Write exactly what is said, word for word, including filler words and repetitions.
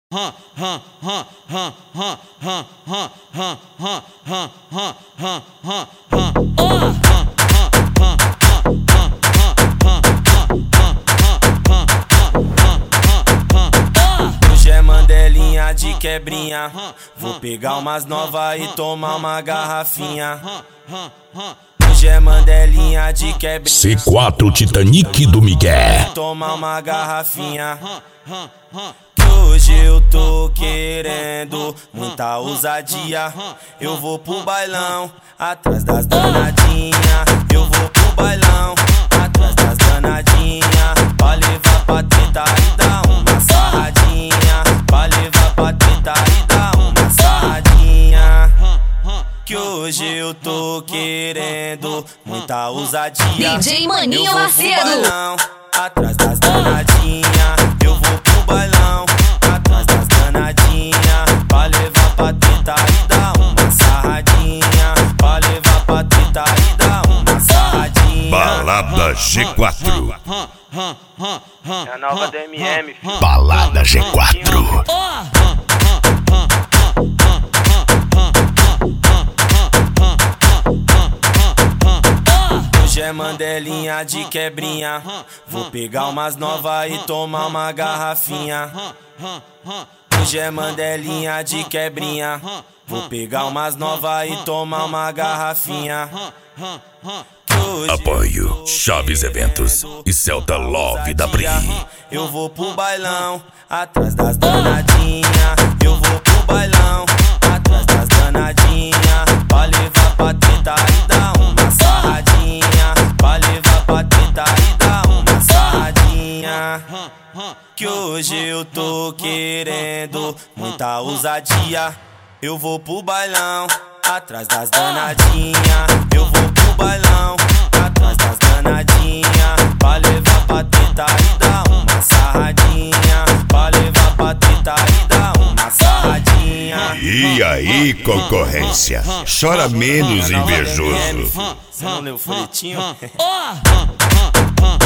ha ha ha ha ha ha ha ha ha ha ha ha ha ha. Hoje é Mandelinha de quebrinha, vou pegar umas novas e tomar uma garrafinha. Hoje é Mandelinha de quebrinha, C quatro Titanic do Miguel, tomar uma garrafinha. Que hoje eu tô querendo muita ousadia. Eu vou pro bailão, atrás das danadinhas. Eu vou pro bailão, atrás das danadinhas. Pra levar pra treta e dar uma sarradinha. Pra levar pra treta e dar uma sarradinha. Que hoje eu tô querendo muita ousadia. D J Maninho Macedo, bailão, atrás das danadinhas. Eu vou pro bailão, atrás das danadinhas. Pra levar pra treta e dar uma sarradinha. Pra levar pra treta e dar uma sarradinha. Balada G quatro. É a nova D M M, filho. Balada G quatro. Hoje é Mandelinha de quebrinha, vou pegar umas novas e tomar uma garrafinha. Hoje é Mandelinha de quebrinha, vou pegar umas novas e tomar uma garrafinha. Apoio Chaves Eventos e Celta Love da Bri. Eu vou pro bailão, atrás das danadinhas. Eu vou pro bailão, atrás das danadinhas. Pra levar pra treta e dar uma sarradinha. Pra levar pra treta e dar uma sarradinha. Que hoje eu tô querendo muita ousadia. Eu vou pro bailão, atrás das danadinhas. Eu vou pro bailão, atrás das danadinhas. Pra levar pra treta e dar uma sarradinha. Pra levar pra treta e dar uma sarradinha. E aí, concorrência? Chora menos, invejoso. Você não leu o folhetinho?